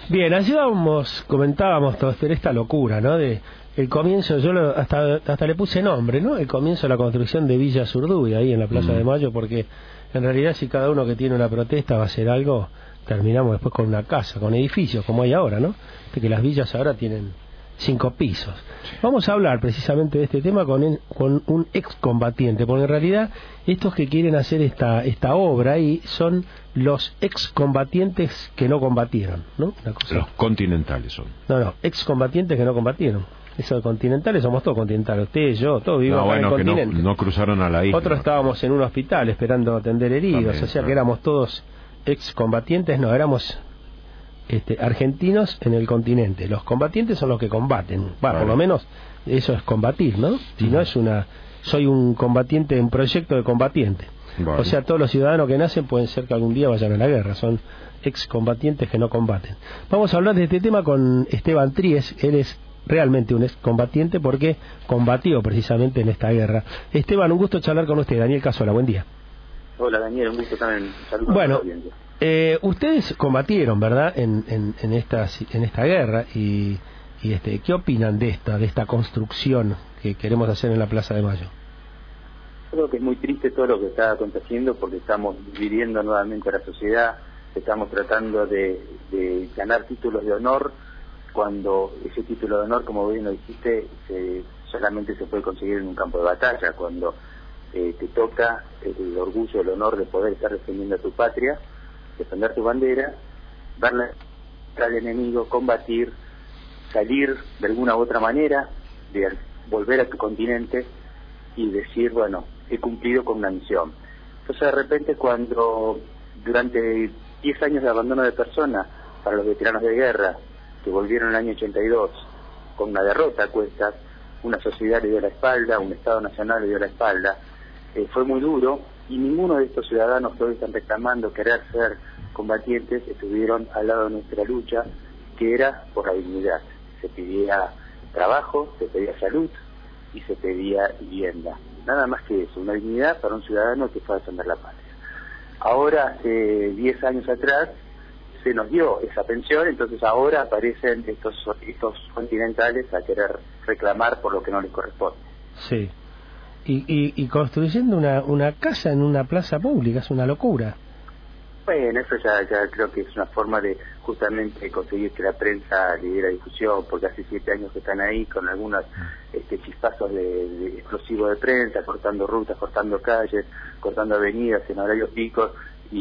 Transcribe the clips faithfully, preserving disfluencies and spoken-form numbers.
Bien, así vamos, comentábamos todo esta locura, ¿no? De el comienzo, yo lo, hasta hasta le puse nombre, ¿no? El comienzo de la construcción de Villa Zurduy, ahí en la Plaza mm. de Mayo, porque en realidad si cada uno que tiene una protesta va a hacer algo, terminamos después con una casa, con edificios, como hay ahora, ¿no? De que las villas ahora tienen cinco pisos. Vamos a hablar precisamente de este tema con, el, con un excombatiente, porque en realidad estos que quieren hacer esta esta obra ahí son los excombatientes que no combatieron, ¿no? Una cosa. Los continentales son. No, no, excombatientes que no combatieron. Eso de continentales, somos todos continentales, usted, yo, todos vivimos no, en bueno, el continente. No, no cruzaron a la isla. Otros estábamos en un hospital esperando atender heridos, también, o sea claro. que éramos todos excombatientes, no, éramos Este, argentinos en el continente. Los combatientes son los que combaten. Va, vale. Por lo menos eso es combatir, ¿no? Si uh-huh. no es una... Soy un combatiente, un proyecto de combatiente. Vale. O sea, todos los ciudadanos que nacen pueden ser que algún día vayan a la guerra. Son excombatientes que no combaten. Vamos a hablar de este tema con Esteban Tries. Él es realmente un excombatiente porque combatió precisamente en esta guerra. Esteban, un gusto charlar con usted. Daniel Casola, buen día. Hola Daniel, un gusto también. Saludos. Bueno, eh, ustedes combatieron, ¿verdad? En, en, en, esta, en esta guerra y, y este, ¿qué opinan de esta, de esta construcción que queremos hacer en la Plaza de Mayo? Creo que es muy triste todo lo que está aconteciendo porque estamos dividiendo nuevamente a la sociedad, estamos tratando de, de ganar títulos de honor cuando ese título de honor, como bien lo dijiste, se, solamente se puede conseguir en un campo de batalla, cuando eh, te toca el orgullo, el honor de poder estar defendiendo a tu patria, defender tu bandera, darle al enemigo, combatir, salir de alguna u otra manera, de volver a tu continente y decir, bueno, he cumplido con una misión. Entonces de repente cuando durante diez años de abandono de personas para los veteranos de guerra que volvieron en el año ochenta y dos con una derrota a cuestas, una sociedad le dio la espalda, un Estado Nacional le dio la espalda, eh, fue muy duro y ninguno de estos ciudadanos que hoy están reclamando querer ser combatientes estuvieron al lado de nuestra lucha, que era por la dignidad. Se pedía trabajo, se pedía salud y se pedía vivienda. Nada más que eso, una dignidad para un ciudadano que fue a defender la patria. Ahora, hace diez años atrás, se nos dio esa pensión, entonces ahora aparecen estos estos continentales a querer reclamar por lo que no les corresponde. Sí. Y, y, y construyendo una, una casa en una plaza pública, es una locura. Bueno, eso ya, ya creo que es una forma de justamente conseguir que la prensa le diera difusión, porque hace siete años que están ahí con algunos este, chispazos de, de explosivos de prensa, cortando rutas, cortando calles, cortando avenidas en horarios picos,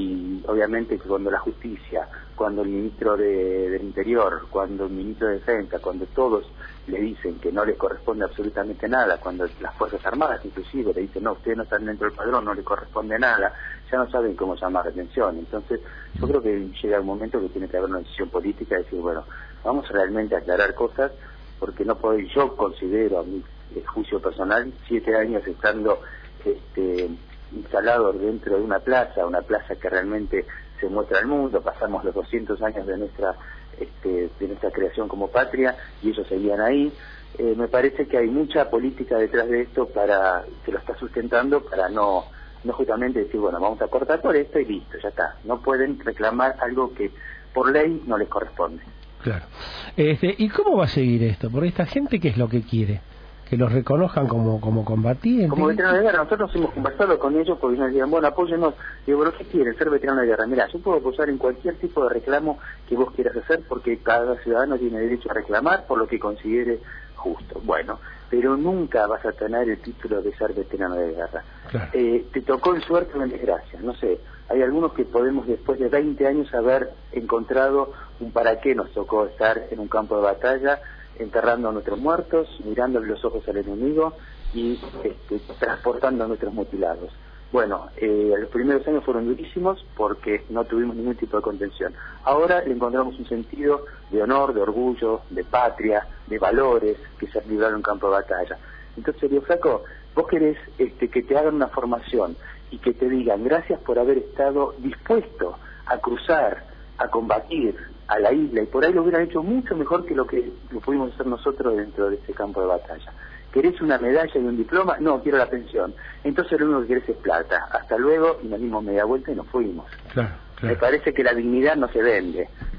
y obviamente que cuando la justicia, cuando el ministro de, del Interior, cuando el ministro de Defensa, cuando todos le dicen que no les corresponde absolutamente nada, cuando las Fuerzas Armadas inclusive le dicen no, ustedes no están dentro del padrón, no les corresponde nada, ya no saben cómo llamar la atención. Entonces yo creo que llega un momento que tiene que haber una decisión política de decir, bueno, vamos realmente a aclarar cosas, porque no puedo, yo considero a mi juicio personal, siete años estando este instalados dentro de una plaza, una plaza que realmente se muestra al mundo, pasamos los doscientos años de nuestra este, de nuestra creación como patria y ellos seguían ahí. Eh, me parece que hay mucha política detrás de esto para que lo está sustentando para no no justamente decir, bueno, vamos a cortar por esto y listo, ya está. No pueden reclamar algo que por ley no les corresponde. Claro. Este, ¿y cómo va a seguir esto? Porque esta gente, ¿qué es lo que quiere? Que los reconozcan como como combatientes. Como veteranos de guerra, nosotros hemos conversado con ellos porque nos decían, bueno, apóyennos. Digo, bueno, ¿qué quieren? Ser veterano de guerra. Mira, yo puedo apoyar en cualquier tipo de reclamo que vos quieras hacer porque cada ciudadano tiene derecho a reclamar por lo que considere justo. Bueno, pero nunca vas a tener el título de ser veterano de guerra. Claro. Eh, te tocó en suerte o en desgracia, no sé. Hay algunos que podemos después de veinte años haber encontrado un para qué nos tocó estar en un campo de batalla, enterrando a nuestros muertos, mirándole los ojos al enemigo y este, transportando a nuestros mutilados. Bueno, eh, los primeros años fueron durísimos porque no tuvimos ningún tipo de contención. Ahora le encontramos un sentido de honor, de orgullo, de patria, de valores que se libraron en campo de batalla. Entonces, Río Flaco, vos querés este, que te hagan una formación y que te digan gracias por haber estado dispuesto a cruzar, a combatir a la isla, y por ahí lo hubieran hecho mucho mejor que lo que lo pudimos hacer nosotros dentro de este campo de batalla. ¿Querés una medalla y un diploma? No, quiero la pensión. Entonces lo único que querés es plata. Hasta luego, y nos dimos media vuelta y nos fuimos. Claro, claro. Me parece que la dignidad no se vende. Si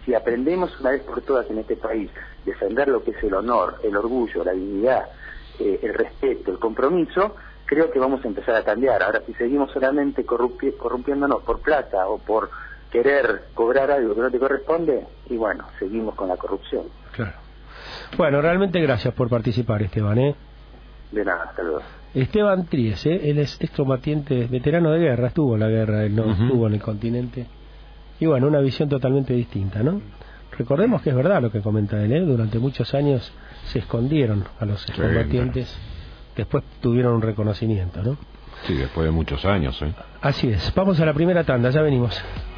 si aprendemos una vez por todas en este país defender lo que es el honor, el orgullo, la dignidad, eh, el respeto, el compromiso, creo que vamos a empezar a cambiar. Ahora, si seguimos solamente corrumpi- corrompiéndonos por plata o por querer cobrar algo que no te corresponde, y bueno, seguimos con la corrupción. Claro. Bueno, realmente gracias por participar, Esteban, ¿eh? De nada, hasta luego. Esteban Tries, ¿eh? Él es excombatiente, veterano de guerra, estuvo en la guerra, él no uh-huh. estuvo en el continente. Y bueno, una visión totalmente distinta, ¿no? Recordemos que es verdad lo que comenta él, ¿eh? Durante muchos años se escondieron a los excombatientes, sí, claro. Después tuvieron un reconocimiento, ¿no? Sí, después de muchos años, ¿eh? Así es. Vamos a la primera tanda, ya venimos.